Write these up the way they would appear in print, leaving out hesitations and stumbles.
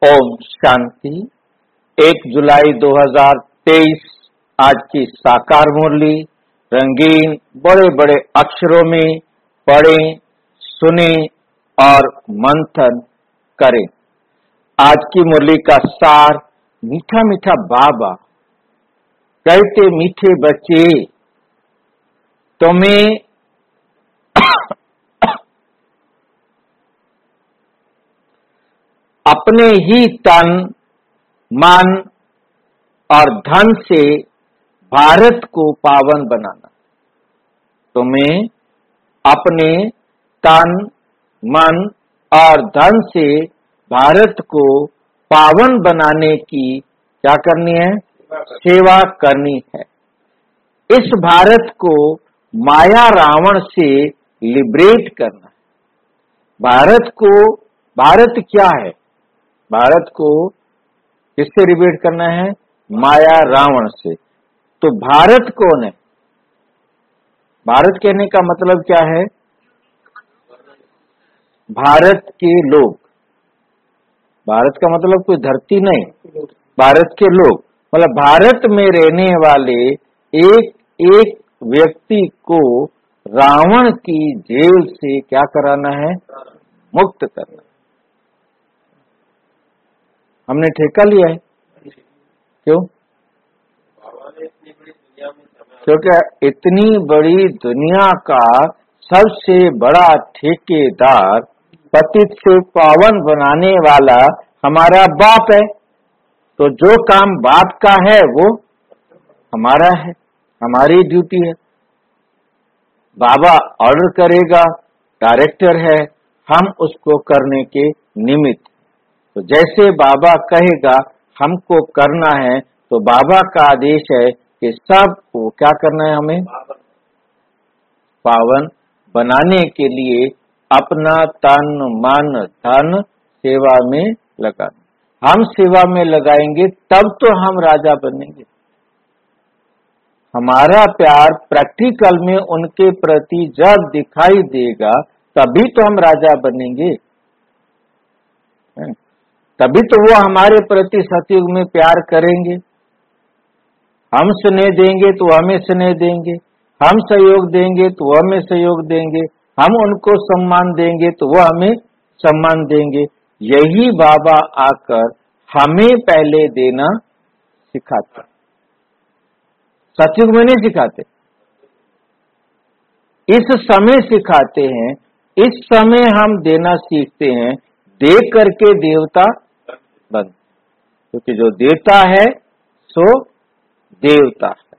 ओम शांति। 1 जुलाई 2023 आज की साकार मुरली रंगीन बड़े बड़े अक्षरों में पढ़ें, सुने और मंथन करें। आज की मुरली का सार मीठा मीठा बाबा कहते, मीठे बच्चे तुम्हें अपने ही तन, मन और धन से भारत को पावन बनाना। तुम्हें अपने तन, मन और धन से भारत को पावन बनाने की क्या करनी है? सेवा करनी है। इस भारत को माया रावण से लिबरेट करना है। भारत क्या है? भारत को किससे लिबरेट करना है? माया रावण से। तो भारत कौन है? भारत कहने का मतलब क्या है? भारत के लोग। भारत का मतलब कोई धरती नहीं, भारत के लोग मतलब भारत में रहने वाले एक एक व्यक्ति को रावण की जेल से क्या कराना है? मुक्त करना। हमने ठेका लिया है। क्यों? क्योंकि इतनी बड़ी दुनिया का सबसे बड़ा ठेकेदार, पतित से पावन बनाने वाला हमारा बाप है। तो जो काम बाप का है वो हमारा है, हमारी ड्यूटी है। बाबा ऑर्डर करेगा, डायरेक्टर है, हम उसको करने के निमित्त। तो जैसे बाबा कहेगा हमको करना है, तो बाबा का आदेश है कि सबको क्या करना है? हमें पावन बनाने के लिए अपना तन, मन, धन सेवा में लगाना। हम सेवा में लगाएंगे तब तो हम राजा बनेंगे। हमारा प्यार प्रैक्टिकल में उनके प्रति जब दिखाई देगा तभी तो हम राजा बनेंगे। तभी तो वो हमारे प्रति सतयुग में प्यार करेंगे। हम स्नेह देंगे तो हमें स्नेह देंगे, हम सहयोग देंगे तो वो हमें सहयोग देंगे, हम उनको सम्मान देंगे तो वो हमें सम्मान देंगे। यही बाबा आकर हमें पहले देना सिखाते। सतयुग में नहीं सिखाते, इस समय सिखाते हैं। इस समय हम देना सीखते हैं, दे करके देवता बन। क्योंकि जो देता है सो देवता है।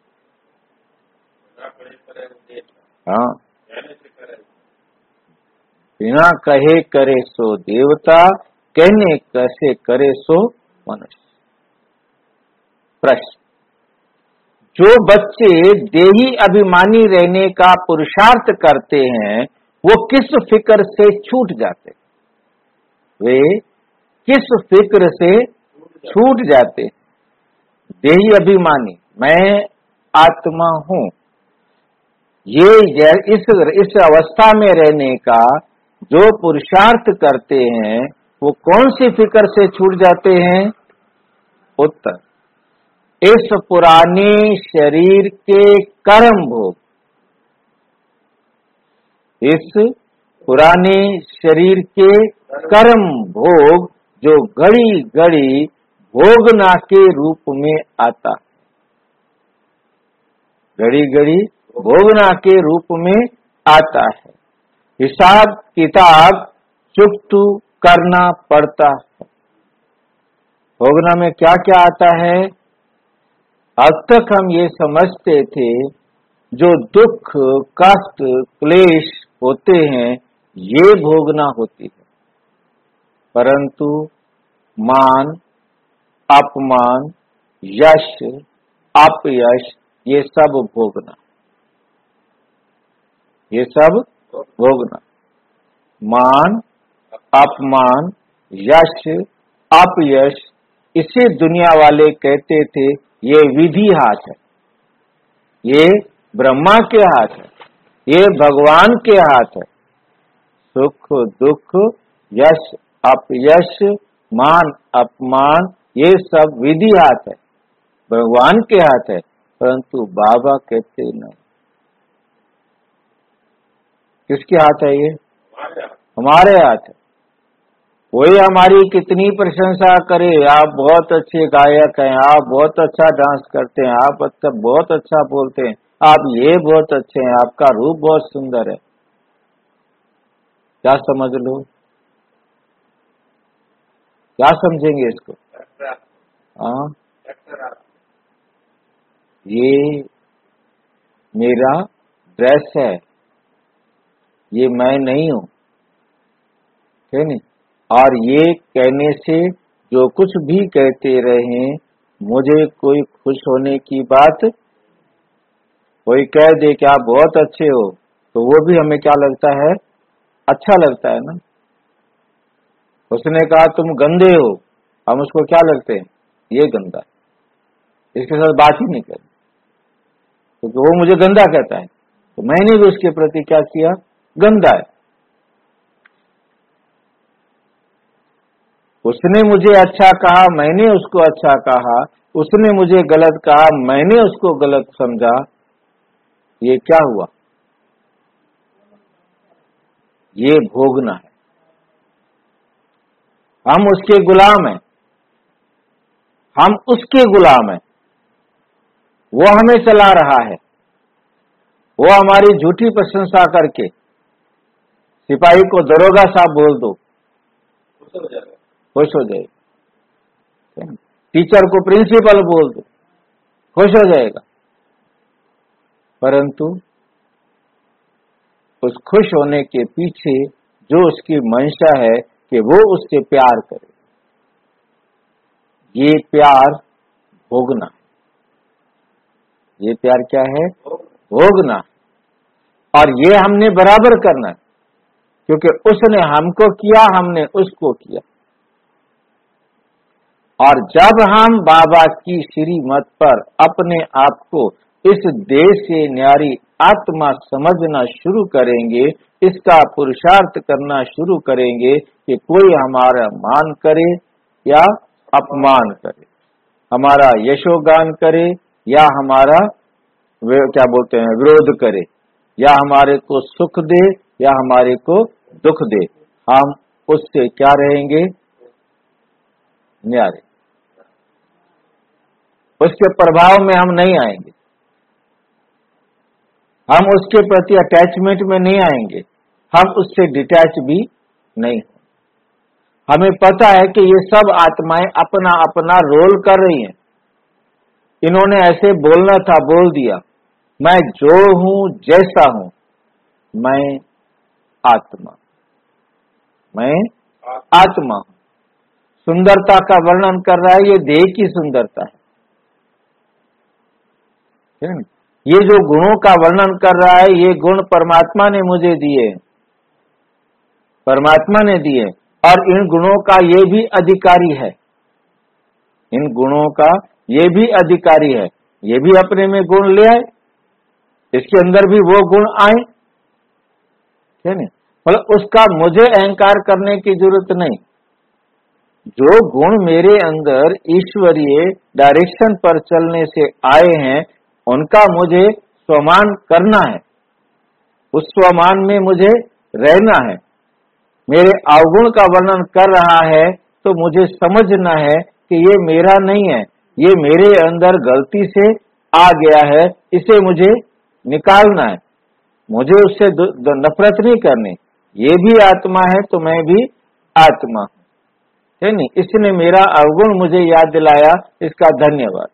हाँ, बिना कहे करे सो देवता, कहने कैसे करे सो मनुष्य। प्रश्न: जो बच्चे देही अभिमानी रहने का पुरुषार्थ करते हैं वो किस फिक्र से छूट जाते? वे किस फिक्र से छूट जाते? देही अभिमानी, मैं आत्मा हूं, ये इस अवस्था में रहने का जो पुरुषार्थ करते हैं वो कौन सी फिक्र से छूट जाते हैं? उत्तर: इस पुराने शरीर के कर्म भोग। इस पुराने शरीर के कर्म भोग जो घड़ी घड़ी भोगना के रूप में आता, घड़ी घड़ी भोगना के रूप में आता है। हिसाब किताब चुकतू करना पड़ता है। भोगना में क्या क्या आता है? अब तक हम ये समझते थे जो दुख, कष्ट, क्लेश होते हैं ये भोगना होती है, परंतु मान, अपमान, यश, अपयश ये सब भोगना, ये सब भोगना। मान, अपमान, यश, अपयश इसे दुनिया वाले कहते थे ये विधि हाथ है, ये ब्रह्मा के हाथ है, ये भगवान के हाथ है। सुख, दुख, यश, अपयश मान अपमान ये सब विधि हाथ है, भगवान के हाथ है, परंतु बाबा कहते नहीं। किसके हाथ है ये? हमारे हाथ है। कोई हमारी कितनी प्रशंसा करे, आप बहुत अच्छे गायक हैं, आप बहुत अच्छा डांस करते हैं, आप बहुत अच्छा बोलते हैं, आप ये बहुत अच्छे हैं, आपका रूप बहुत सुंदर है, क्या समझ लो? क्या समझेंगे इसको? हाँ, ये मेरा ड्रेस है, ये मैं नहीं हूं, है नहीं? और ये कहने से जो कुछ भी कहते रहे, मुझे कोई खुश होने की बात, कोई कह दे कि आप बहुत अच्छे हो, तो वो भी हमें क्या लगता है? अच्छा लगता है ना। उसने कहा तुम गंदे हो, हम उसको क्या लगते हैं? ये गंदा है, इसके साथ बात ही नहीं करनी, क्योंकि वो मुझे गंदा कहता है, तो मैंने भी उसके प्रति क्या किया? गंदा है। उसने मुझे अच्छा कहा, मैंने उसको अच्छा कहा, उसने मुझे गलत कहा, मैंने उसको गलत समझा, ये क्या हुआ? ये भोगना है। हम उसके गुलाम हैं, हम उसके गुलाम हैं, वो हमें चला रहा है। वो हमारी झूठी प्रशंसा करके सिपाही को दरोगा साहब बोल दो, खुश हो जाएगा। टीचर को प्रिंसिपल बोल दो, खुश हो जाएगा। परंतु उस खुश होने के पीछे जो उसकी मंशा है कि वो उससे प्यार करे, ये प्यार भोगना है। ये प्यार क्या है? भोगना। और ये हमने बराबर करना है, क्योंकि उसने हमको किया, हमने उसको किया। और जब हम बाबा की श्रीमत पर अपने आप को इस देह से न्यारी आत्मा समझना शुरू करेंगे, इसका पुरुषार्थ करना शुरू करेंगे कि कोई हमारा मान करे या अपमान करे, हमारा यशोगान करे या हमारा क्या बोलते हैं विरोध करे, या हमारे को सुख दे या हमारे को दुख दे, हम उससे क्या रहेंगे? न्यारे। उसके प्रभाव में हम नहीं आएंगे, हम उसके प्रति अटैचमेंट में नहीं आएंगे, हम उससे डिटैच भी नहीं। हमें पता है कि ये सब आत्माएं अपना अपना रोल कर रही हैं। इन्होंने ऐसे बोलना था, बोल दिया। मैं जो हूं, जैसा हूं, मैं आत्मा, मैं आत्मा हूं। सुंदरता का वर्णन कर रहा है, ये देह की सुंदरता है। ये जो गुणों का वर्णन कर रहा है, ये गुण परमात्मा ने मुझे दिए, परमात्मा ने दिए, और इन गुणों का ये भी अधिकारी है, इन गुणों का ये भी अधिकारी है। ये भी अपने में गुण ले आए, इसके अंदर भी वो गुण आए, है ना? मतलब उसका मुझे अहंकार करने की जरूरत नहीं। जो गुण मेरे अंदर ईश्वरीय डायरेक्शन पर चलने से आए हैं, उनका मुझे स्वमान करना है, उस स्वमान में मुझे रहना है। मेरे अवगुण का वर्णन कर रहा है तो मुझे समझना है कि ये मेरा नहीं है, ये मेरे अंदर गलती से आ गया है, इसे मुझे निकालना है। मुझे उससे नफरत नहीं करनी। ये भी आत्मा है तो मैं भी आत्मा हूं, है नहीं? इसने मेरा अवगुण मुझे याद दिलाया, इसका धन्यवाद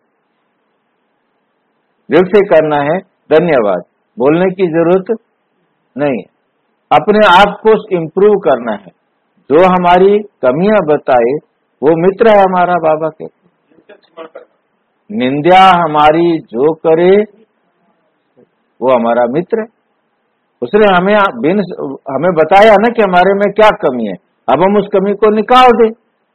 दिल से करना है। धन्यवाद बोलने की जरूरत नहीं है, अपने आप को इम्प्रूव करना है। जो हमारी कमियां बताए वो मित्र है हमारा, बाबा के। निंदा हमारी जो करे वो हमारा मित्र है। उसने हमें बताया ना कि हमारे में क्या कमी है, अब हम उस कमी को निकाल दें।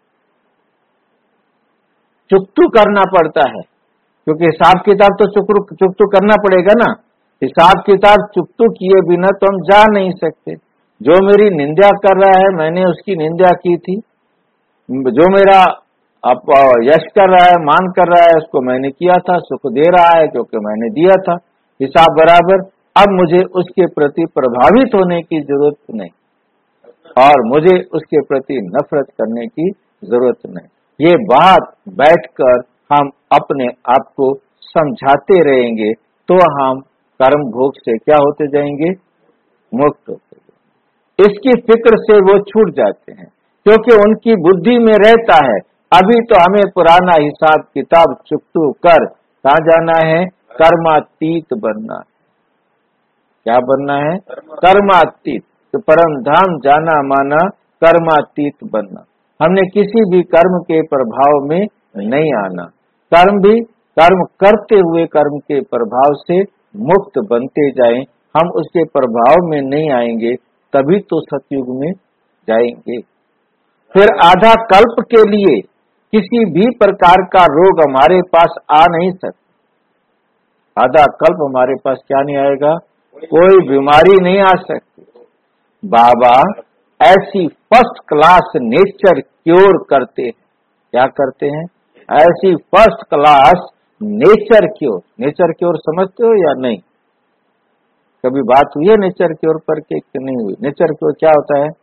चुकतू करना पड़ता है, क्योंकि हिसाब किताब तो चुकतू करना पड़ेगा ना। हिसाब किताब चुकतू किए बिना तो हम जा नहीं सकते। जो मेरी निंदा कर रहा है, मैंने उसकी निंदा की थी, जो मेरा अब यश कर रहा है, मान कर रहा है, उसको मैंने किया था, सुख दे रहा है क्योंकि मैंने दिया था, हिसाब बराबर। अब मुझे उसके प्रति प्रभावित होने की जरूरत नहीं और मुझे उसके प्रति नफरत करने की जरूरत नहीं। ये बात बैठकर हम अपने आप को समझाते रहेंगे तो हम कर्म भोग से क्या होते जाएंगे, मुक्त होते जाएंगे। इसकी फिक्र से वो छूट जाते हैं क्योंकि उनकी बुद्धि में रहता है अभी तो हमें पुराना हिसाब किताब चुकतू कर कहाँ जाना है, कर्मातीत बनना है। क्या बनना है, कर्मातीत। तो परम धाम जाना माना कर्मातीत बनना। हमने किसी भी कर्म के प्रभाव में नहीं आना, कर्म करते हुए कर्म के प्रभाव से मुक्त बनते जाएं। हम उसके प्रभाव में नहीं आएंगे तभी तो सतयुग में जाएंगे। फिर आधा कल्प के लिए किसी भी प्रकार का रोग हमारे पास आ नहीं सकता। आधा कल्प हमारे पास क्या नहीं आएगा, कोई बीमारी नहीं आ सकती। बाबा ऐसी फर्स्ट क्लास नेचर क्योर करते हैं। क्या करते हैं, ऐसी first class nature cure. Nature cure समझते हो या नहीं, कभी बात हुई है नेचर क्योर पर के नहीं हुई? नेचर क्योर क्या होता है,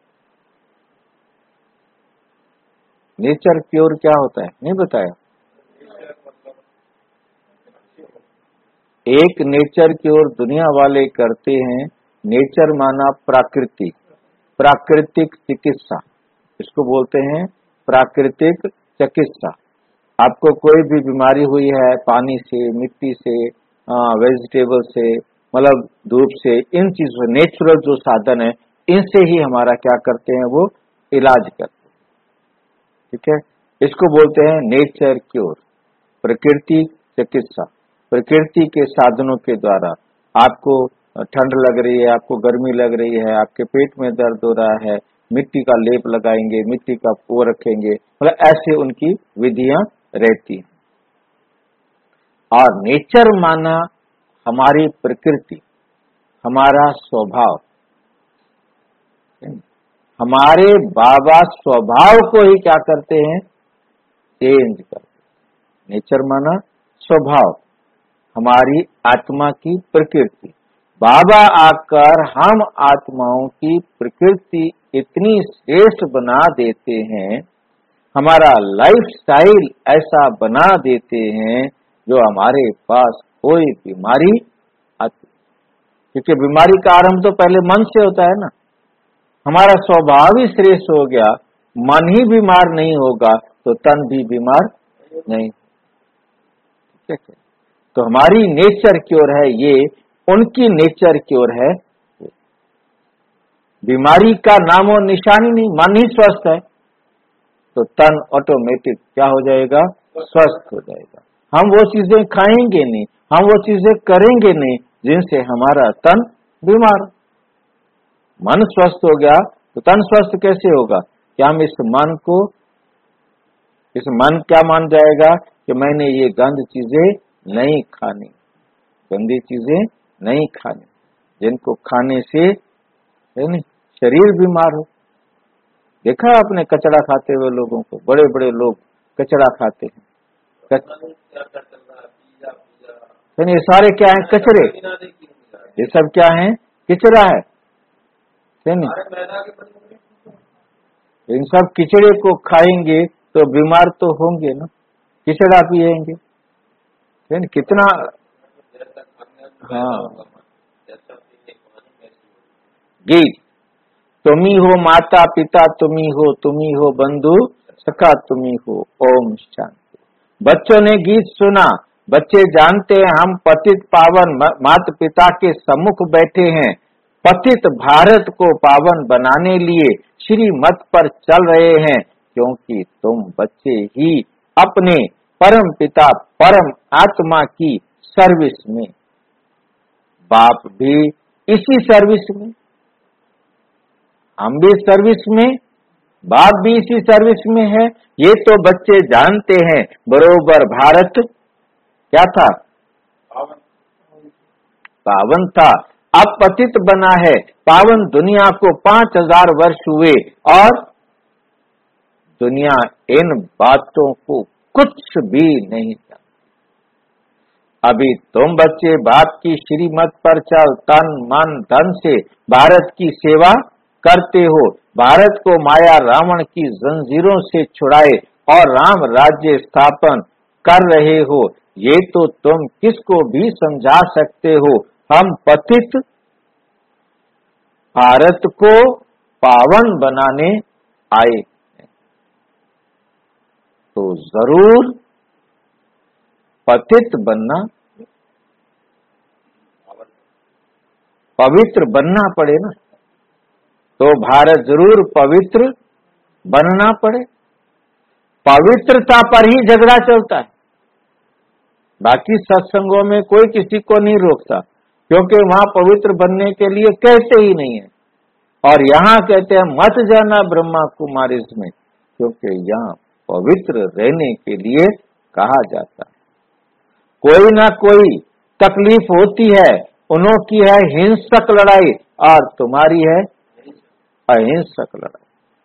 नेचर क्योर क्या होता है नहीं बताया? एक नेचर क्योर दुनिया वाले करते हैं। नेचर माना प्राकृतिक, प्राकृतिक चिकित्सा, इसको बोलते हैं प्राकृतिक चिकित्सा। आपको कोई भी बीमारी हुई है, पानी से, मिट्टी से, वेजिटेबल से, मतलब धूप से, इन चीजों नेचुरल जो साधन है इनसे ही हमारा क्या करते हैं, वो इलाज करते हैं। ठीक है, इसको बोलते हैं नेचर क्योर, प्रकृति चिकित्सा। प्रकृति के साधनों के द्वारा आपको ठंड लग रही है, आपको गर्मी लग रही है, आपके पेट में दर्द हो रहा है, मिट्टी का लेप लगाएंगे, मिट्टी का वो रखेंगे, मतलब ऐसे उनकी विधियां रहती हैं। और नेचर माना हमारी प्रकृति, हमारा स्वभाव। हमारे बाबा स्वभाव को ही क्या करते हैं, चेंज करते हैं। नेचर माना स्वभाव, हमारी आत्मा की प्रकृति। बाबा आकर हम आत्माओं की प्रकृति इतनी श्रेष्ठ बना देते हैं, हमारा लाइफ स्टाइल ऐसा बना देते हैं जो हमारे पास कोई बीमारी आती, क्योंकि बीमारी का आरंभ तो पहले मन से होता है ना। हमारा स्वभाव ही श्रेष्ठ हो गया, मन ही बीमार नहीं होगा तो तन भी बीमार नहीं। ठीक है, तो हमारी नेचर क्योर है ये, उनकी नेचर क्योर है। बीमारी का नाम और निशानी नहीं, मन ही स्वस्थ है तो तन ऑटोमेटिक क्या हो जाएगा, स्वस्थ हो जाएगा। हम वो चीजें खाएंगे नहीं, हम वो चीजें करेंगे नहीं जिनसे हमारा तन बीमार। मन स्वस्थ हो गया तो तन स्वस्थ कैसे होगा? क्या हम इस मन क्या मान जाएगा कि मैंने ये गंद चीजें नहीं खानी, गंदी चीजें नहीं खानी, जिनको खाने से नहीं शरीर बीमार हो। देखा आपने कचड़ा खाते हुए लोगों को, बड़े बड़े लोग कचड़ा खाते हैं। ये सारे क्या है, कचरे। ये सब क्या है, किचड़ा है। इन सब किचड़े को खाएंगे तो बीमार तो होंगे ना, किचड़ा पिएंगे। कितना, हाँ, गीत। तुम्ही हो माता पिता, तुम्ही हो बंधु सखा, तुम्ही हो ओम शांति। बच्चों ने गीत सुना, बच्चे जानते हैं हम पतित पावन माता पिता के सम्मुख बैठे हैं। पतित भारत को पावन बनाने लिए श्रीमत पर चल रहे हैं, क्योंकि तुम बच्चे ही अपने परम पिता परम आत्मा की सर्विस में, बाप भी इसी सर्विस में, हम भी सर्विस में, बाप भी इसी सर्विस में है। ये तो बच्चे जानते हैं। बरोबर भारत क्या था, पावन था, अब पतित बना है। पावन दुनिया को 5000 वर्ष हुए और दुनिया इन बातों को कुछ भी नहीं जानती। अभी तुम बच्चे बाप की श्रीमत पर चल तन मन धन से भारत की सेवा करते हो, भारत को माया रावण की जंजीरों से छुड़ाए और राम राज्य स्थापन कर रहे हो। ये तो तुम किसको भी समझा सकते हो। हम पतित भारत को पावन बनाने आए हैं, तो जरूर पतित बनना, पवित्र बनना पड़े ना। तो भारत जरूर पवित्र बनना पड़े। पवित्रता पर ही झगड़ा चलता है। बाकी सत्संगों में कोई किसी को नहीं रोकता, क्योंकि वहां पवित्र बनने के लिए कहते ही नहीं है। और यहाँ कहते हैं मत जाना ब्रह्मा कुमारी में, क्योंकि यहाँ पवित्र रहने के लिए कहा जाता है। कोई ना कोई तकलीफ होती है, उनकी है हिंसक लड़ाई और तुम्हारी है अहिंसक लड़ाई।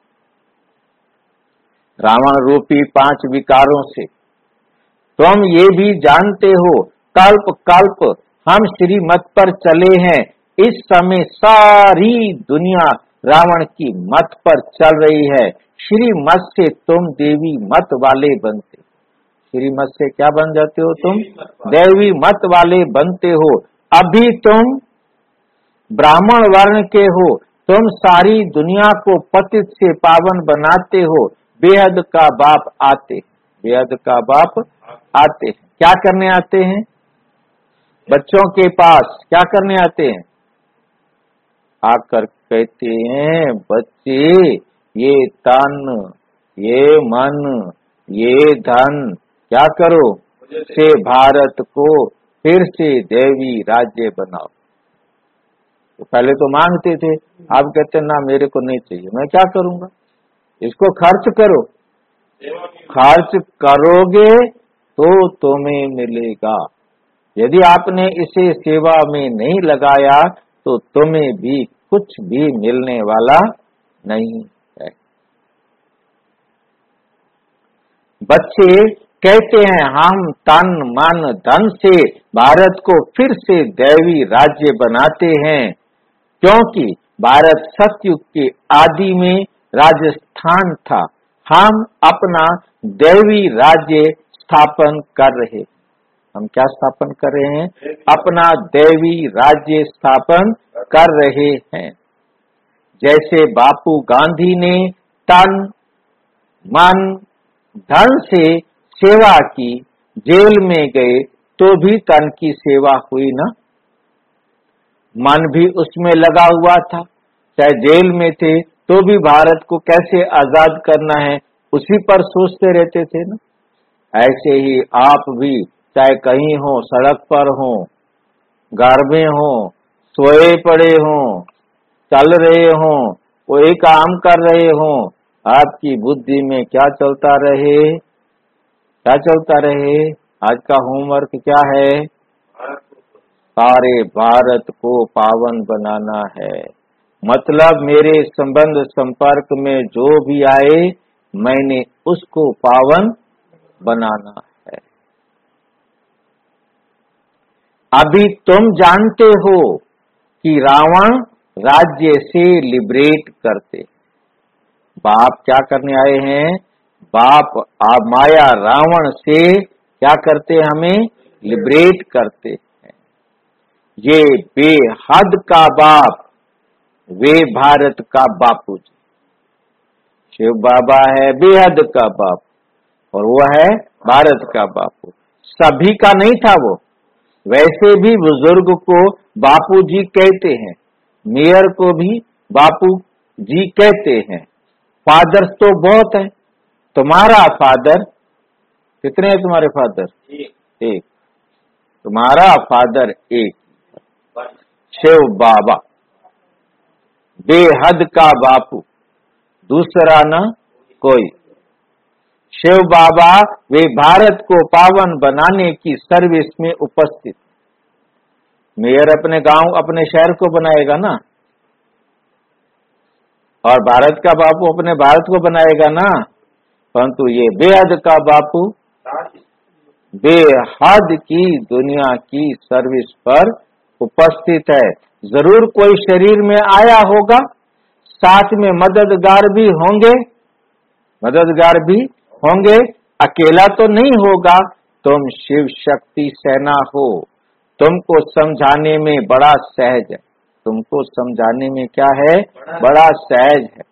रावण रूपी 5 विकारों से तुम ये भी जानते हो, कल्प कल्प हम श्रीमत पर चले हैं। इस समय सारी दुनिया रावण की मत पर चल रही है। श्रीमत से तुम देवी मत वाले बनते, श्रीमत से क्या बन जाते हो तुम? देवी मत वाले बनते हो। अभी तुम ब्राह्मण वर्ण के हो, तुम सारी दुनिया को पतित से पावन बनाते हो। बेहद का बाप आते, बेहद का बाप आते हैं। क्या करने आते हैं? बच्चों के पास क्या करने आते हैं? आकर कहते हैं बच्चे ये तन, ये मन, ये धन क्या करो से भारत को फिर से देवी राज्य बनाओ। तो पहले तो मांगते थे, अब कहते ना मेरे को नहीं चाहिए, मैं क्या करूंगा, इसको खर्च करो। खर्च करोगे तो तुम्हें मिलेगा। यदि आपने इसे सेवा में नहीं लगाया तो तुम्हें भी कुछ भी मिलने वाला नहीं है। बच्चे कहते हैं हम तन मन धन से भारत को फिर से दैवी राज्य बनाते हैं, क्योंकि भारत सतयुग के आदि में राजस्थान था। हम अपना दैवी राज्य स्थापन कर रहे। हम क्या स्थापन कर रहे हैं? अपना दैवी राज्य स्थापन कर रहे हैं। जैसे बापू गांधी ने तन मन धन से सेवा की, जेल में गए तो भी तन की सेवा हुई ना, मन भी उसमें लगा हुआ था। चाहे जेल में थे तो भी भारत को कैसे आजाद करना है उसी पर सोचते रहते थे ना। ऐसे ही आप भी चाहे कहीं हो, सड़क पर हो, घर में हो, सोए पड़े हो, चल रहे हो, कोई काम कर रहे हो, आपकी बुद्धि में क्या चलता रहे? क्या चलता रहे? आज का होमवर्क क्या है? सारे भारत को पावन बनाना है। मतलब मेरे संबंध संपर्क में जो भी आए मैंने उसको पावन बनाना है। अभी तुम जानते हो कि रावण राज्य से लिबरेट करते। बाप क्या करने आए हैं? बाप माया रावण से क्या करते? हमें लिबरेट करते हैं। ये बेहद का बाप, वे भारत का बापू जी। शिव बाबा है बेहद का बाप और वो है भारत का बापू। सभी का नहीं था वो, वैसे भी बुजुर्ग को बापू जी कहते हैं, मेयर को भी बापू जी कहते हैं। फादर्स तो बहुत है। तुम्हारा फादर कितने हैं? तुम्हारे फादर एक। तुम्हारा फादर एक, शिव बाबा बेहद का बापू, दूसरा न कोई। शिव बाबा वे भारत को पावन बनाने की सर्विस में उपस्थित। मेयर अपने गांव अपने शहर को बनाएगा ना, और भारत का बापू अपने भारत को बनाएगा ना। परंतु ये बेहद का बापू बेहद की दुनिया की सर्विस पर उपस्थित है। जरूर कोई शरीर में आया होगा, साथ में मददगार भी होंगे, अकेला तो नहीं होगा। तुम शिव शक्ति सेना हो, तुमको समझाने में बड़ा सहज है, तुमको समझाने में क्या है, बड़ा सहज है।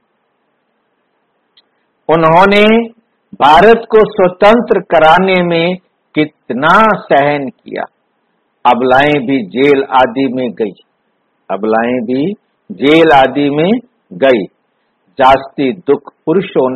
उन्होंने भारत को स्वतंत्र कराने में कितना सहन किया। अबलाएं भी जेल आदि में गई, जास्ती दुख पुरुषों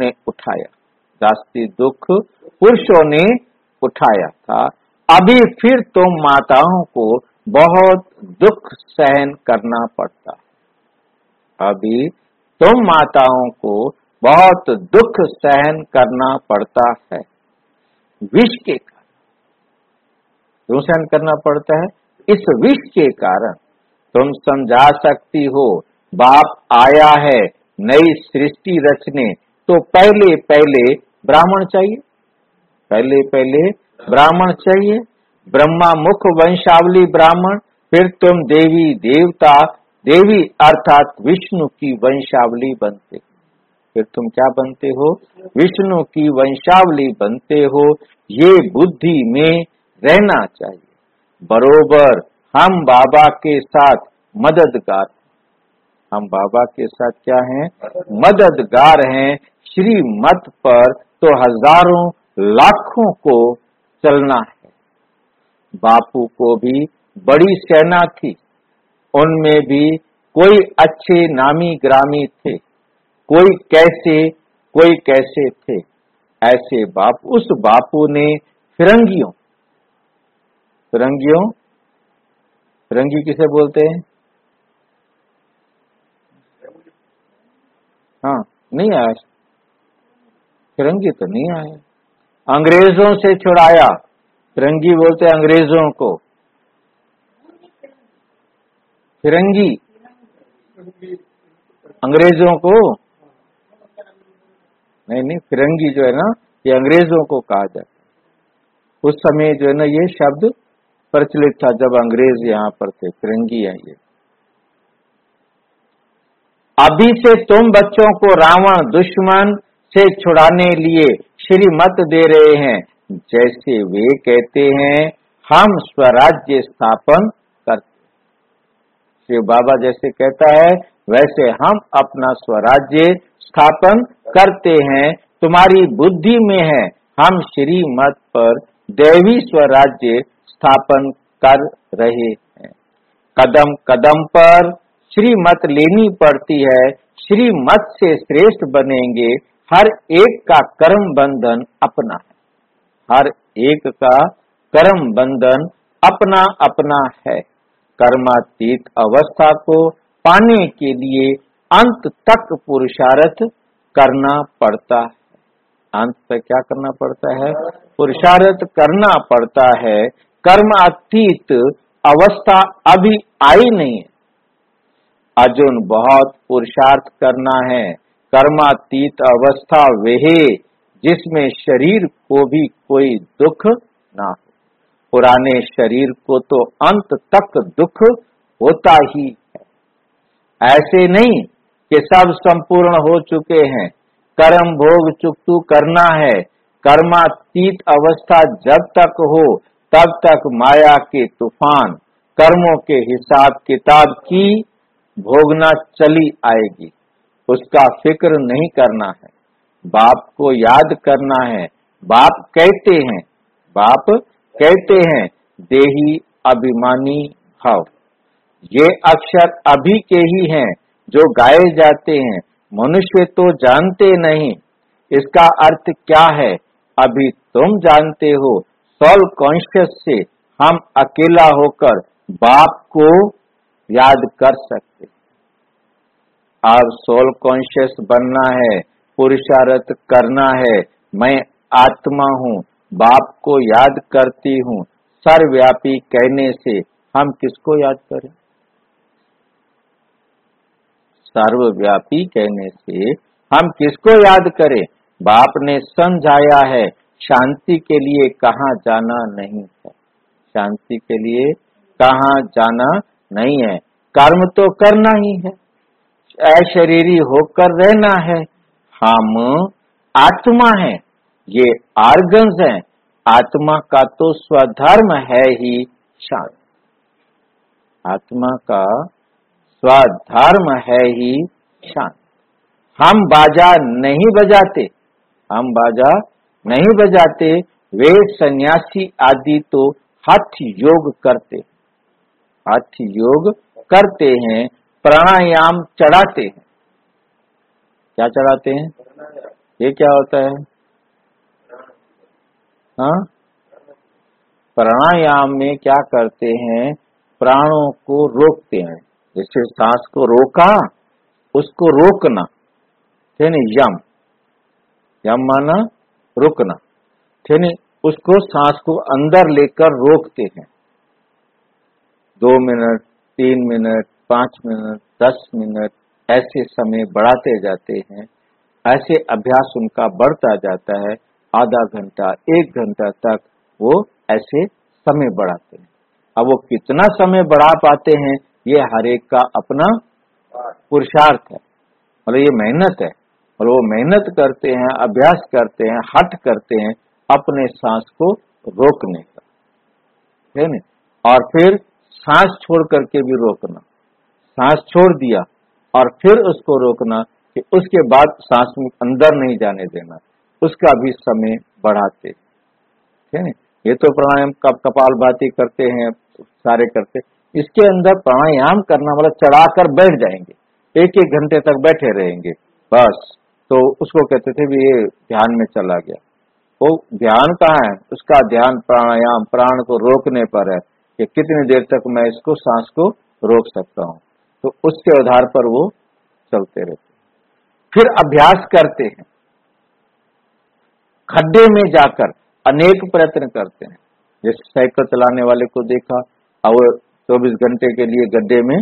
ने उठाया था। अभी फिर तुम माताओं को बहुत दुख सहन करना पड़ता है। अभी तुम माताओं को बहुत दुख सहन करना पड़ता है। विष के कारण क्यों सहन करना पड़ता है? इस विष के कारण। तुम समझा सकती हो, बाप आया है नई सृष्टि रचने, तो पहले ब्राह्मण चाहिए, ब्रह्मा मुख वंशावली ब्राह्मण, फिर तुम देवी अर्थात विष्णु की वंशावली बनते। फिर तुम क्या बनते हो? विष्णु की वंशावली बनते हो। ये बुद्धि में रहना चाहिए। बरोबर हम बाबा के साथ मददगार, हम बाबा के साथ क्या हैं? मददगार हैं। श्रीमत पर तो हजारों लाखों को चलना है। बापू को भी बड़ी सेना थी, उनमें भी कोई अच्छे नामी ग्रामी थे, कोई कैसे थे। ऐसे उस बापू ने फिरंगी किसे बोलते हैं? हाँ, नहीं आया फिरंगी, तो नहीं आया। अंग्रेजों से छुड़ाया, फिरंगी बोलते हैं अंग्रेजों को। फिरंगी अंग्रेजों को नहीं, फिरंगी जो है ना, ये अंग्रेजों को कहा जाता है। उस समय जो है ना, ये शब्द प्रचलित था जब अंग्रेज यहाँ पर थे, फिरंगी है ये। अभी से तुम बच्चों को रावण दुश्मन से छुड़ाने लिए श्रीमत दे रहे हैं। जैसे वे कहते हैं हम स्वराज्य स्थापन करते, शिव बाबा जैसे कहता है वैसे हम अपना स्वराज्य स्थापन करते हैं। तुम्हारी बुद्धि में है, हम श्रीमत पर दैवी स्वराज्य स्थापन कर रहे हैं। कदम कदम पर श्रीमत लेनी पड़ती है। श्रीमत से श्रेष्ठ बनेंगे। हर एक का कर्म बंधन अपना है, हर एक का कर्म बंधन अपना अपना है। कर्मातीत अवस्था को पाने के लिए अंत तक पुरुषार्थ करना पड़ता है। अंत तक क्या करना पड़ता है? पुरुषार्थ करना पड़ता है। कर्मातीत अवस्था अभी आई नहीं है, अर्जुन बहुत पुरुषार्थ करना है। कर्मातीत अवस्था वह जिसमें शरीर को भी कोई दुख ना हो। पुराने शरीर को तो अंत तक दुख होता ही है। ऐसे नहीं कि सब संपूर्ण हो चुके हैं, कर्म भोग चुकतू करना है। कर्मातीत अवस्था जब तक हो तब तक माया के तूफान, कर्मों के हिसाब किताब की भोगना चली आएगी। उसका फिक्र नहीं करना है, बाप को याद करना है। बाप कहते हैं देही अभिमानी भाव। ये अक्षर अभी के ही हैं जो गाए जाते हैं, मनुष्य तो जानते नहीं इसका अर्थ क्या है। अभी तुम जानते हो। सोल कॉन्शियस से हम अकेला होकर बाप को याद कर सकते। अब सोल कॉन्शियस बनना है, पुरुषार्थ करना है। मैं आत्मा हूँ, बाप को याद करती हूँ। सर्वव्यापी कहने से हम किसको याद करें? सर्वव्यापी कहने से हम किसको याद करें? बाप ने समझाया है, शांति के लिए कहाँ जाना नहीं है, शांति के लिए कहाँ जाना नहीं है। कर्म तो करना ही है, अशरीरी होकर रहना है। हम आत्मा है, ये आर्गन्स हैं। आत्मा का तो स्वधर्म है ही शांति, आत्मा का स्वधर्म है ही शांति। हम बाजा नहीं बजाते, हम बाजा नहीं बजाते। वे सन्यासी आदि तो हठ योग करते, हठ योग करते हैं, प्राणायाम चढ़ाते हैं। क्या चढ़ाते हैं? ये क्या होता है? हाँ, प्राणायाम में क्या करते हैं? प्राणों को रोकते हैं। जैसे सांस को रोका, उसको रोकना है नहीं, यम, यम माना रुकना, है नहीं। उसको सांस को अंदर लेकर रोकते हैं। 2 मिनट, 3 मिनट, 5 मिनट, 10 मिनट, ऐसे समय बढ़ाते जाते हैं। ऐसे अभ्यास उनका बढ़ता जाता है। आधा घंटा, 1 घंटा तक वो ऐसे समय बढ़ाते हैं। अब वो कितना समय बढ़ा पाते हैं, ये हर एक का अपना पुरुषार्थ है, मतलब ये मेहनत है। और वो मेहनत करते हैं, अभ्यास करते हैं, हठ करते हैं अपने सांस को रोकने का, है नहीं। और फिर सांस छोड़ करके भी रोकना, सांस छोड़ दिया और फिर उसको रोकना, कि उसके बाद सांस में अंदर नहीं जाने देना, उसका भी समय बढ़ाते, है नहीं। ये तो प्राणायाम का कपालभाति करते हैं, सारे करते। इसके अंदर प्राणायाम करना मतलब चढ़ाकर बैठ जाएंगे, 1-1 घंटे तक बैठे रहेंगे बस। तो उसको कहते थे भी ये ध्यान में चला गया। वो ध्यान कहाँ है? उसका ध्यान प्राणायाम, प्राण को रोकने पर है कि कितनी देर तक मैं इसको सांस को रोक सकता हूँ। तो उसके आधार पर वो चलते रहते। फिर अभ्यास करते हैं, खड्डे में जाकर अनेक प्रयत्न करते हैं। जैसे साइकिल चलाने वाले को देखा, और 24 घंटे के लिए गड्ढे में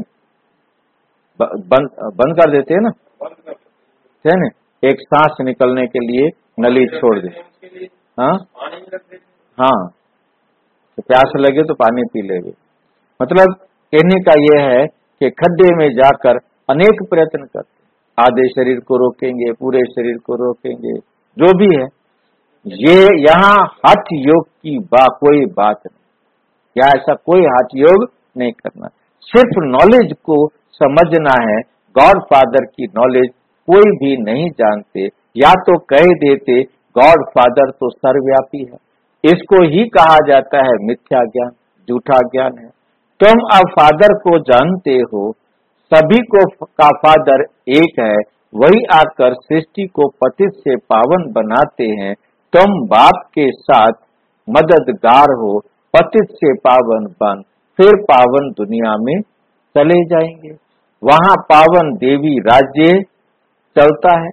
बंद कर देते हैं ना, है ना। एक सांस निकलने के लिए नली छोड़ दे। हाँ हाँ, तो प्यास लगे तो पानी पी लेंगे। मतलब कहने का यह है कि खड्डे में जाकर अनेक प्रयत्न करते, आधे शरीर को रोकेंगे, पूरे शरीर को रोकेंगे, जो भी है। ये यहाँ हठ योग की कोई बात नहीं, या ऐसा कोई हठ योग नहीं करना, सिर्फ नॉलेज को समझना है। गॉड फादर की नॉलेज कोई भी नहीं जानते, या तो कह देते गॉड फादर तो सर्वव्यापी है, इसको ही कहा जाता है मिथ्या ज्ञान, झूठा ज्ञान है। तुम अब फादर को जानते हो, सभी को का फादर एक है, वही आकर सृष्टि को पतित से पावन बनाते हैं। तुम बाप के साथ मददगार हो, पतित से पावन बन, फिर पावन दुनिया में चले जाएंगे। वहां पावन देवी राज्य चलता है।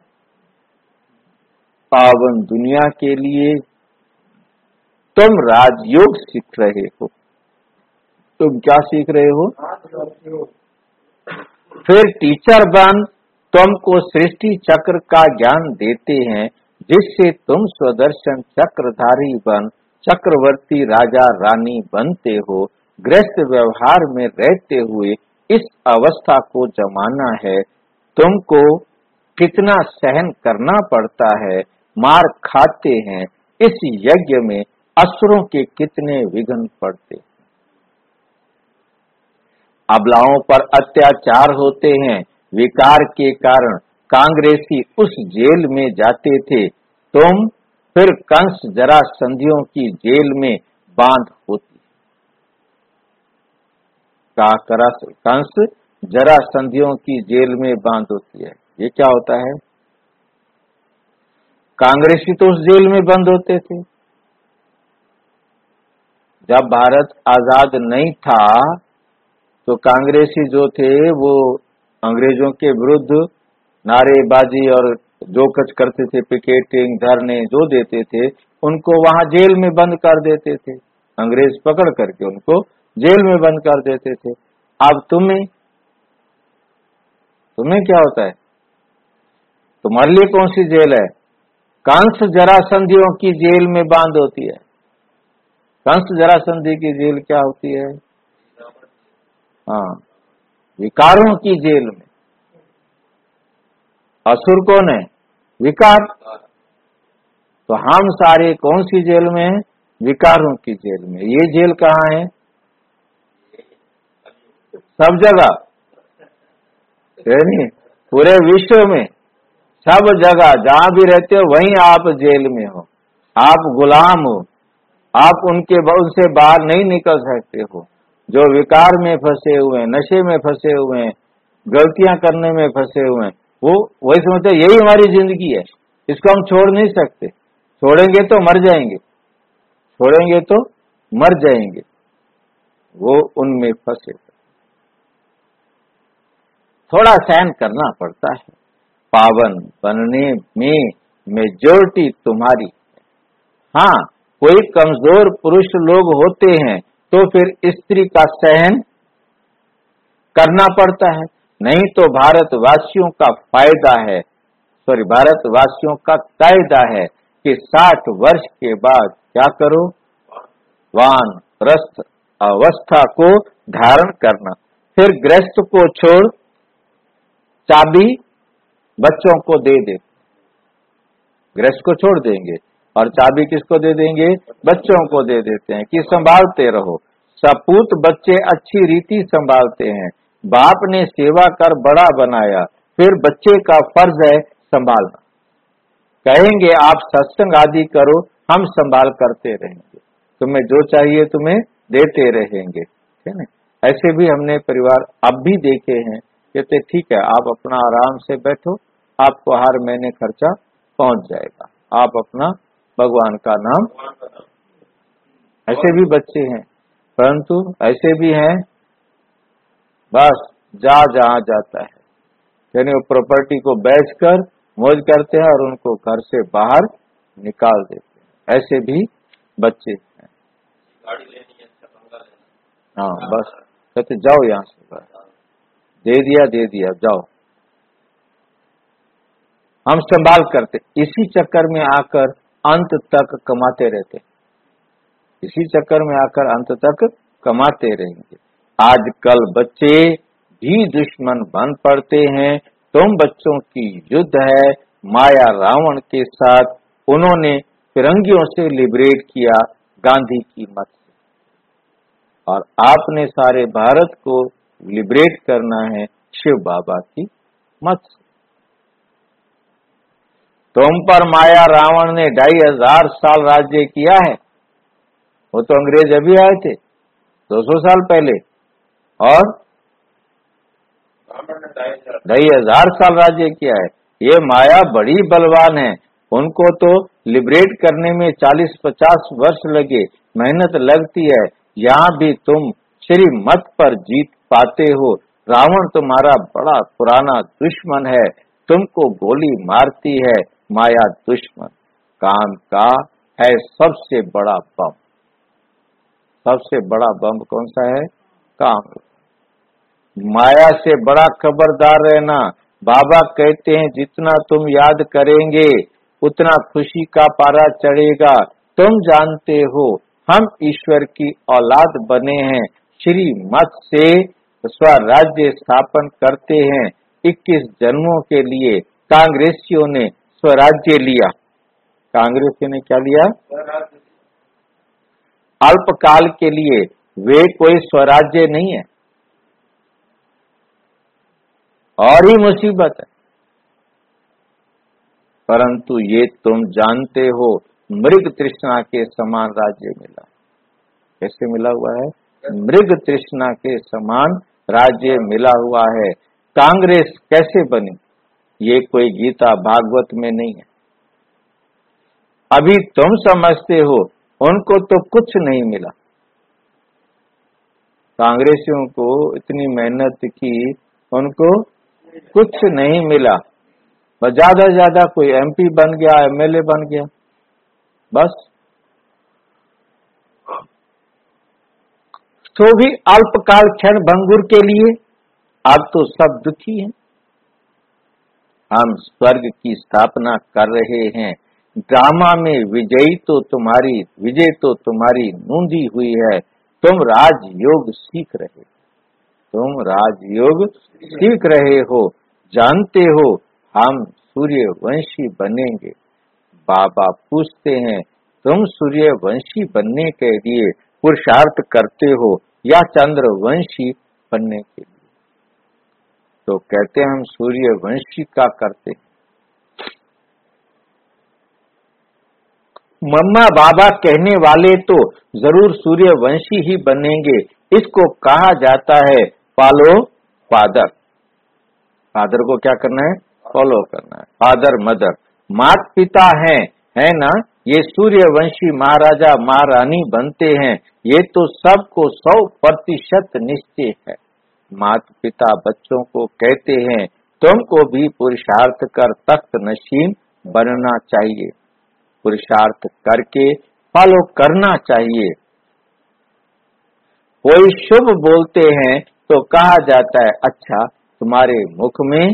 पावन दुनिया के लिए तुम राजयोग सीख रहे हो। तुम क्या सीख रहे हो? फिर टीचर बन, तुमको सृष्टि चक्र का ज्ञान देते हैं, जिससे तुम स्वदर्शन चक्रधारी बन चक्रवर्ती राजा रानी बनते हो। गृहस्थ व्यवहार में रहते हुए इस अवस्था को जमाना है। तुमको कितना सहन करना पड़ता है, मार खाते हैं। इस यज्ञ में असुरों के कितने विघ्न पड़ते, अबलाओं पर अत्याचार होते हैं। विकार के कारण कांग्रेसी उस जेल में जाते थे, तुम फिर कंस जरासंधियों की जेल में बांध होती। कंस जरासंधियों की जेल में बांध होती है। ये क्या होता है? कांग्रेसी तो उस जेल में बंद होते थे। जब भारत आजाद नहीं था तो कांग्रेसी जो थे वो अंग्रेजों के विरुद्ध नारेबाजी और जो कुछ करते थे, पिकेटिंग, धरने जो देते थे, उनको वहां जेल में बंद कर देते थे। अंग्रेज पकड़ करके उनको जेल में बंद कर देते थे। अब तुम्हें क्या होता है? तुम्हारे लिए कौन सी जेल है? कंस जरासंधियों की जेल में बांध होती है। कंस जरासंधि की जेल क्या होती है? हाँ, विकारों की जेल में। असुर कौन है? विकार। तो हम सारे कौन सी जेल में हैं? विकारों की जेल में। ये जेल कहाँ है? सब जगह है नहीं, पूरे विश्व में सब जगह जहां भी रहते हो वहीं आप जेल में हो, आप गुलाम हो, आप उनसे बाहर नहीं निकल सकते हो। जो विकार में फंसे हुए हैं, नशे में फंसे हुए हैं, गलतियां करने में फंसे हुए हैं, वो वही समझते यही हमारी जिंदगी है, इसको हम छोड़ नहीं सकते, छोड़ेंगे तो मर जाएंगे, छोड़ेंगे तो मर जाएंगे। वो उनमें फंसे, थोड़ा सहन करना पड़ता है। पावन बनने में मेजॉरिटी तुम्हारी। हाँ, कोई कमजोर पुरुष लोग होते हैं तो फिर स्त्री का सहन करना पड़ता है, नहीं तो भारतवासियों का फायदा है, भारतवासियों का कायदा है कि 60 वर्ष के बाद क्या करो? वानप्रस्थ अवस्था को धारण करना। फिर गृहस्थ को छोड़ चाबी बच्चों को दे दे, गृहस्थ को छोड़ देंगे और चाबी किसको दे देंगे? बच्चों को दे देते हैं कि संभालते रहो। सपूत बच्चे अच्छी रीति संभालते हैं, बाप ने सेवा कर बड़ा बनाया, फिर बच्चे का फर्ज है संभालना। कहेंगे आप सत्संग आदि करो, हम संभाल करते रहेंगे, तुम्हें जो चाहिए तुम्हें देते रहेंगे, है ना। ऐसे भी हमने परिवार अब भी देखे हैं, कहते ठीक है आप अपना आराम से बैठो, आपको हर महीने खर्चा पहुंच जाएगा, आप अपना भगवान का नाम। ऐसे भी बच्चे हैं, परंतु ऐसे भी हैं बस जहां जाता है, यानी वो प्रॉपर्टी को बेचकर मौज करते हैं और उनको घर से बाहर निकाल देते हैं। ऐसे भी बच्चे हैं। गाड़ी लेनी है, बंगला लेना, हाँ बस कहते जाओ यहाँ से, बस दे दिया जाओ। हम संभाल करते, इसी चक्कर में आकर अंत तक कमाते रहते, इसी चक्कर में आकर अंत तक कमाते रहेंगे। आजकल बच्चे भी दुश्मन बन पड़ते हैं। तुम बच्चों की युद्ध है माया रावण के साथ, उन्होंने फिरंगियों से लिबरेट किया गांधी की मत से, और आपने सारे भारत को लिबरेट करना है शिव बाबा की मत से। तुम पर माया रावण ने 2500 साल राज्य किया है, वो तो अंग्रेज अभी आए थे 200 साल पहले, और 2500 साल राज्य किया है। ये माया बड़ी बलवान है, उनको तो लिबरेट करने में 40-50 वर्ष लगे, मेहनत लगती है। यहाँ भी तुम श्री मत पर जीत पाते हो। रावण तुम्हारा बड़ा पुराना दुश्मन है, तुमको गोली मारती है माया दुश्मन। काम का है सबसे बड़ा बम, सबसे बड़ा बम कौन सा है? काम। माया से बड़ा खबरदार रहना। बाबा कहते हैं जितना तुम याद करेंगे उतना खुशी का पारा चढ़ेगा। तुम जानते हो हम ईश्वर की औलाद बने हैं, श्री मत से स्वराज्य स्थापन करते हैं। 21 जन्मों के लिए कांग्रेसियों ने स्वराज्य लिया। कांग्रेसियों ने क्या लिया? अल्पकाल के लिए, वे कोई स्वराज्य नहीं है। और ही मुसीबत है। परंतु ये तुम जानते हो मृग तृष्णा के समान राज्य मिला। कैसे मिला हुआ है? मृग तृष्णा के समान राज्य मिला हुआ है। कांग्रेस कैसे बनी? ये कोई गीता भागवत में नहीं है। अभी तुम समझते हो, उनको तो कुछ नहीं मिला। कांग्रेसियों को इतनी मेहनत की, उनको कुछ नहीं मिला। बस ज्यादा से ज्यादा कोई एमपी बन गया, एमएलए बन गया, बस। तो भी अल्पकाल क्षण भंगुर के लिए। अब तो सब दुखी हैं। हम स्वर्ग की स्थापना कर रहे हैं, ड्रामा में विजय तो तुम्हारी नूंदी हुई है। तुम राजयोग सीख रहे हो। जानते हो हम सूर्यवंशी बनेंगे। बाबा पूछते हैं, तुम सूर्यवंशी बनने के लिए पुरुषार्थ करते हो या चंद्रवंशी बनने के लिए? तो कहते हैं हम सूर्यवंशी का करते हैं। मम्मा बाबा कहने वाले तो जरूर सूर्यवंशी ही बनेंगे। इसको कहा जाता है फॉलो फादर। फादर को क्या करना है? फॉलो करना है। फादर मदर माता पिता है ना, ये सूर्यवंशी महाराजा महारानी बनते हैं। ये तो सबको 100% निश्चय है। माता पिता बच्चों को कहते हैं, तुमको भी पुरुषार्थ कर तख्त नशीन बनना चाहिए। पुरुषार्थ करके फॉलो करना चाहिए। कोई शुभ बोलते हैं तो कहा जाता है, अच्छा तुम्हारे मुख में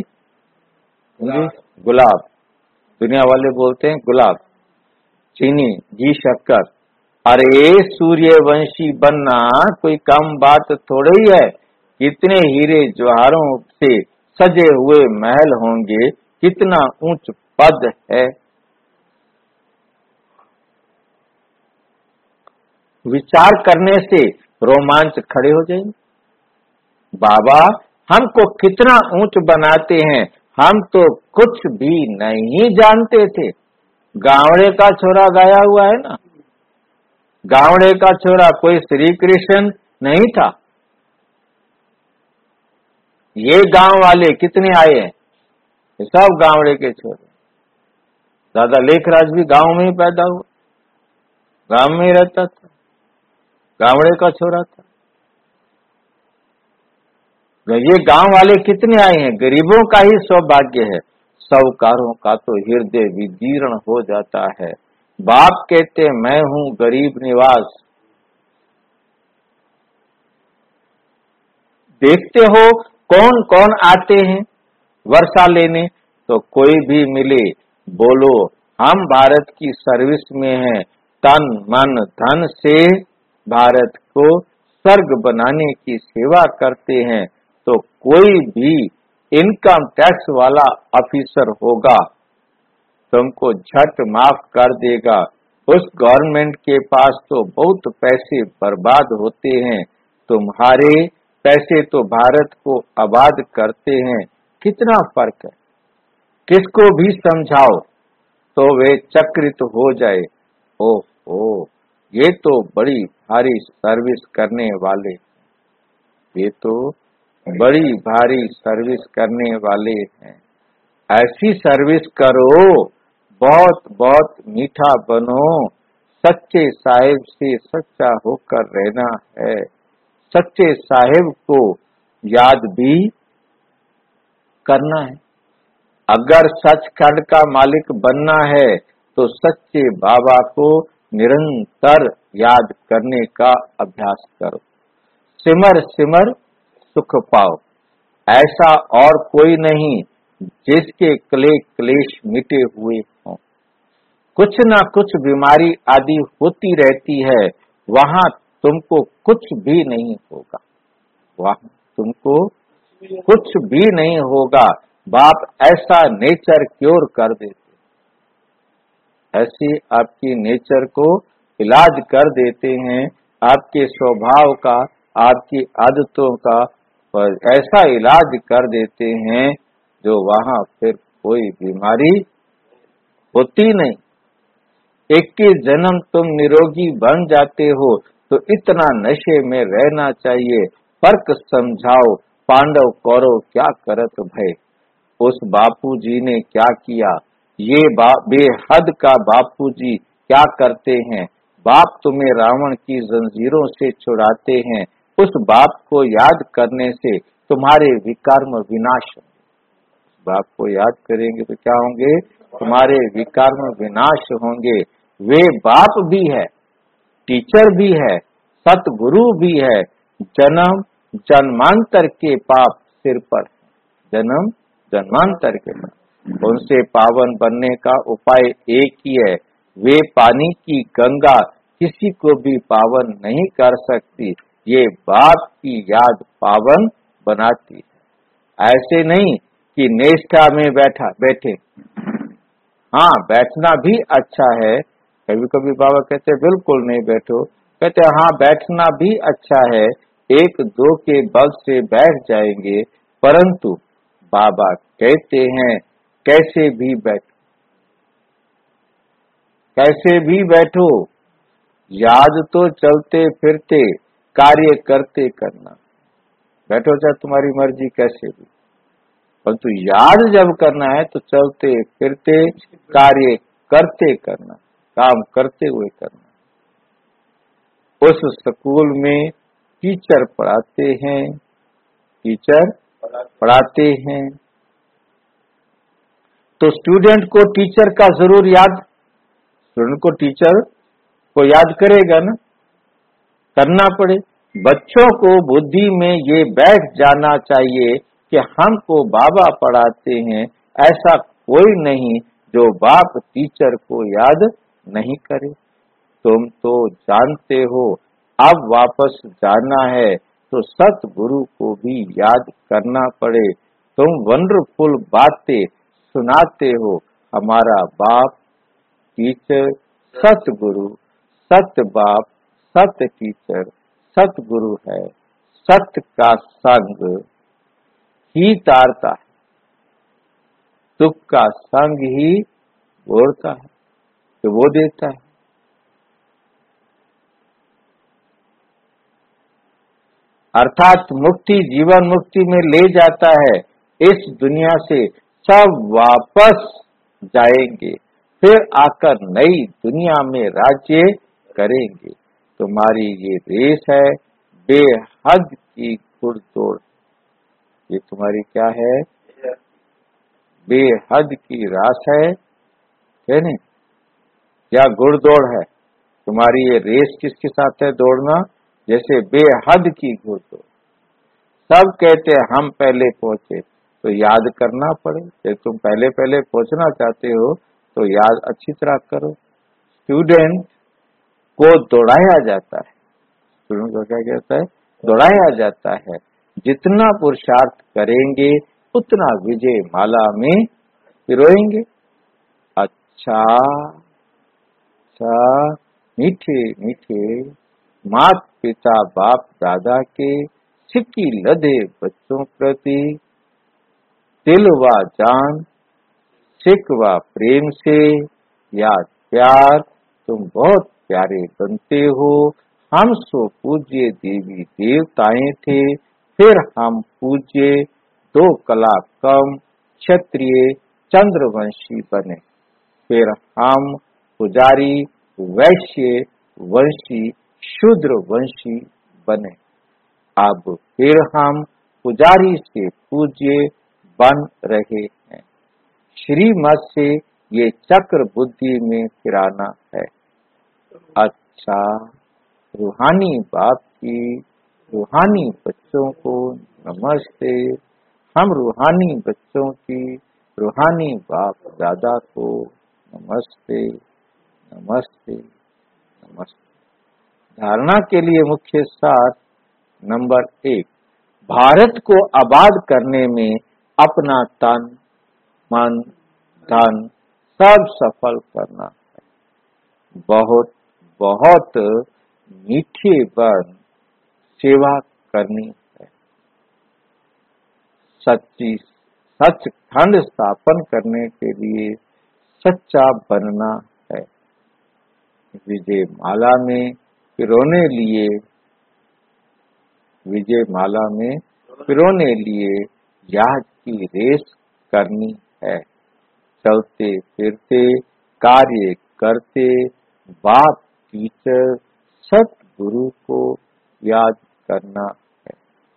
गुलाब। दुनिया वाले बोलते हैं गुलाब, चीनी, घी, शक्कर। अरे सूर्यवंशी बनना कोई कम बात थोड़ी है। कितने हीरे जवाहरों से सजे हुए महल होंगे, कितना ऊंच पद है। विचार करने से रोमांच खड़े हो जाएंगे। बाबा हमको कितना ऊंच बनाते हैं, हम तो कुछ भी नहीं जानते थे। गावड़े का छोरा गाया हुआ है ना, गावड़े का छोरा कोई श्री कृष्ण नहीं था। ये गांव वाले कितने आए हैं, सब गावड़े के छोरे। दादा लेखराज भी गांव में ही पैदा हुआ, गांव में ही रहता था, गावड़े का छोरा था। ये गांव वाले कितने आए हैं, गरीबों का ही सौभाग्य है। साहूकारों का तो हृदय विदीर्ण हो जाता है। बाप कहते मैं हूं गरीब निवास। देखते हो कौन कौन आते हैं वर्षा लेने, तो कोई भी मिले बोलो हम भारत की सर्विस में हैं। तन मन धन से भारत को स्वर्ग बनाने की सेवा करते हैं। तो कोई भी इनकम टैक्स वाला ऑफिसर होगा, तुमको झट माफ कर देगा। उस गवर्नमेंट के पास तो बहुत पैसे बर्बाद होते हैं, तुम्हारे पैसे तो भारत को आबाद करते हैं। कितना फर्क है। किसको भी समझाओ तो वे चक्रित हो जाए। ओह ये तो बड़ी भारी सर्विस करने वाले, ये तो बड़ी भारी सर्विस करने वाले हैं। ऐसी सर्विस करो, बहुत बहुत मीठा बनो। सच्चे साहिब से सच्चा होकर रहना है। सच्चे साहिब को याद भी करना है। अगर सचखंड का मालिक बनना है तो सच्चे बाबा को निरंतर याद करने का अभ्यास करो। सिमर सिमर सुख पाओ। ऐसा और कोई नहीं जिसके क्लेश मिटे हुए हों। कुछ ना कुछ बीमारी आदि होती रहती है, वहां तुमको कुछ भी नहीं होगा, वहां तुमको कुछ भी नहीं होगा। बाप ऐसा नेचर क्योर कर देते, ऐसी आपकी नेचर को इलाज कर देते हैं। आपके स्वभाव का, आपकी आदतों का ऐसा इलाज कर देते हैं जो वहां फिर कोई बीमारी होती नहीं। 21 जन्म तुम निरोगी बन जाते हो तो इतना नशे में रहना चाहिए। फर्क समझाओ, पांडव कौरव क्या करत भय। उस बापूजी ने क्या किया, ये बेहद का बापूजी क्या करते हैं। बाप तुम्हें रावण की जंजीरों से छुड़ाते हैं। उस बाप को याद करने से तुम्हारे विकर्म विनाश होंगे। बाप को याद करेंगे तो क्या होंगे, तुम्हारे विकर्म विनाश होंगे। वे बाप भी है, टीचर भी है, सतगुरु भी है। जन्म जन्मांतर के पाप सिर पर, जन्म जन्मांतर के पाप। उनसे पावन बनने का उपाय एक ही है, वे पानी की गंगा किसी को भी पावन नहीं कर सकती, ये बाप की याद पावन बनाती है। ऐसे नहीं कि निष्ठा में बैठे। हाँ, बैठना भी अच्छा है, कभी कभी बाबा कहते बिल्कुल नहीं बैठो, कहते हाँ बैठना भी अच्छा है, एक दो के बल से बैठ जाएंगे, परंतु बाबा कहते हैं कैसे भी बैठो, कैसे भी बैठो, याद तो चलते फिरते कार्य करते करना। बैठो चाहे तुम्हारी मर्जी कैसे भी, परंतु याद जब करना है तो चलते फिरते कार्य करते करना, काम करते हुए करना। उस स्कूल में टीचर पढ़ाते हैं, टीचर पढ़ाते हैं, तो स्टूडेंट को टीचर का जरूर स्टूडेंट को टीचर को याद करेगा ना, करना पड़े। बच्चों को बुद्धि में ये बैठ जाना चाहिए कि हमको बाबा पढ़ाते हैं, ऐसा कोई नहीं जो बाप टीचर को याद नहीं करे। तुम तो जानते हो, अब वापस जाना है तो सतगुरु को भी याद करना पड़े। तुम वंडरफुल बातें सुनाते हो, हमारा बाप टीचर सतगुरु, सत बाप सत टीचर सतगुरु है। सत्य का संग ही तारता है, दुख का संग ही बोरता है, तो वो देता है। अर्थात मुक्ति जीवन मुक्ति में ले जाता है। इस दुनिया से सब वापस जाएंगे, फिर आकर नई दुनिया में राज्य करेंगे। तुम्हारी ये रेस है बेहद की घुड़दौड़, ये तुम्हारी क्या है, बेहद की रास है नहीं, क्या घुड़दौड़ है तुम्हारी। ये रेस किसके साथ है दौड़ना, जैसे बेहद की घुड़दौड़। सब कहते हैं हम पहले पहुंचे, तो याद करना पड़े। यदि तुम पहले पहुंचना चाहते हो तो याद अच्छी तरह करो। स्टूडेंट को दौड़ाया जाता है, स्टूडेंट को क्या कहता है, दौड़ाया जाता है। जितना पुरुषार्थ करेंगे उतना विजय माला में पिरोएंगे। अच्छा मीठे मीठे मात पिता बाप दादा के सिक्की लदे बच्चों प्रति दिल व जान सिक व प्रेम से याद प्यार, तुम बहुत प्यारे बनते हो। हम सो पूज्य देवी देवताएं थे, फिर हम पूज्य दो कला कम क्षत्रिय चंद्रवंशी बने, फिर हम पुजारी वैश्य वंशी शूद्र वंशी बने। अब फिर हम पुजारी से पूज्य बन रहे हैं। श्रीमत से ये चक्र बुद्धि में फिराना है। अच्छा, रूहानी बाप की रूहानी बच्चों को नमस्ते। हम रूहानी बच्चों की रूहानी बाप दादा को नमस्ते नमस्ते नमस्ते। धारणा के लिए मुख्य सार नंबर 1, भारत को आबाद करने में अपना तन मन धन सब सफल करना है। बहुत बहुत मीठे बन सेवा करनी है। सचखंड स्थापन करने के लिए सच्चा बनना है। विजय माला में पिरोने लिए याद की रेस करनी है। चलते फिरते कार्य करते बाप टीचर सतगुरु को याद करना है।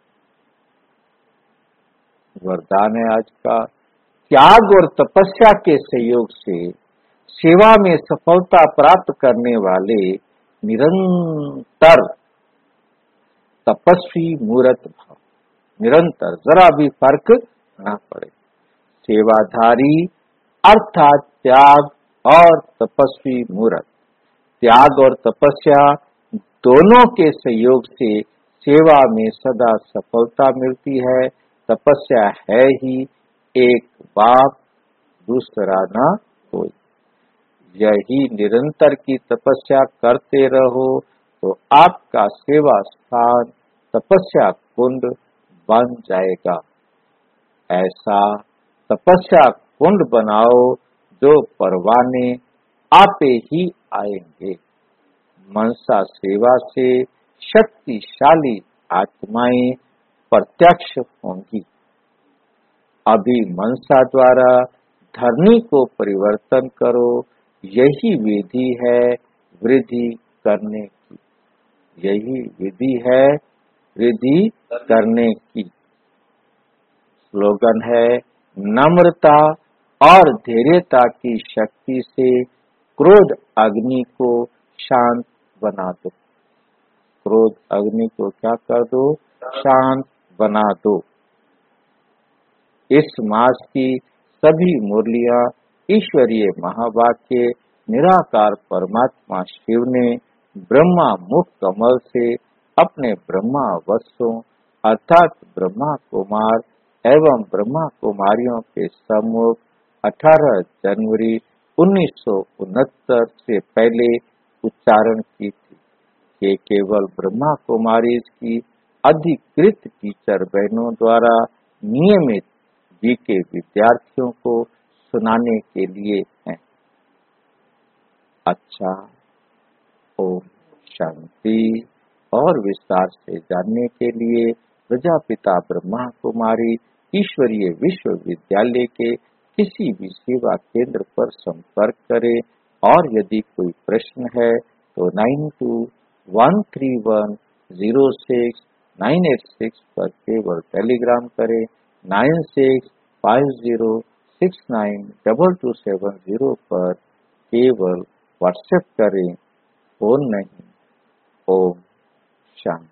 वरदान है आज का, त्याग और तपस्या के सहयोग से सेवा में सफलता प्राप्त करने वाले निरंतर तपस्वी मूर्त भाव, निरंतर जरा भी फर्क ना पड़े। सेवाधारी अर्थात त्याग और तपस्वी मूर्ख। त्याग और तपस्या दोनों के सहयोग से सेवा में सदा सफलता मिलती है। तपस्या है ही एक बाप, दूसरा न कोई। यही निरंतर की तपस्या करते रहो तो आपका सेवा स्थान तपस्या कुंड बन जाएगा। ऐसा तपस्या कुंड बनाओ जो परवाने आपे ही आएंगे। मनसा सेवा से शक्तिशाली आत्माएं प्रत्यक्ष होंगी। अभी मनसा द्वारा धरनी को परिवर्तन करो, यही विधि है वृद्धि करने की। यही विधि है वृद्धि करने की। स्लोगन है, नम्रता और धैर्यता की शक्ति से क्रोध अग्नि को शांत बना दो। क्रोध अग्नि को क्या कर दो? शांत बना दो। इस मास की सभी मुरलियां ईश्वरीय महावाक्य निराकार परमात्मा शिव ने ब्रह्मा मुख कमल से अपने ब्रह्मा वत्सों अर्थात ब्रह्मा कुमार एवं ब्रह्मा कुमारियों के सम्मुख 18 जनवरी 1969 से पहले उच्चारण की थी। ये केवल ब्रह्मा कुमारी की अधिकृत टीचर बहनों द्वारा नियमित जी के विद्यार्थियों को सुनाने के लिए हैं। अच्छा, ओम शांति। और विस्तार से जानने के लिए प्रजापिता ब्रह्मा कुमारी ईश्वरीय विश्वविद्यालय के किसी भी सेवा केंद्र पर संपर्क करें और यदि कोई प्रश्न है तो 9213106986 पर केवल टेलीग्राम करें। 9650692270 पर केवल व्हाट्सएप करें, फोन नहीं। ओम शांति।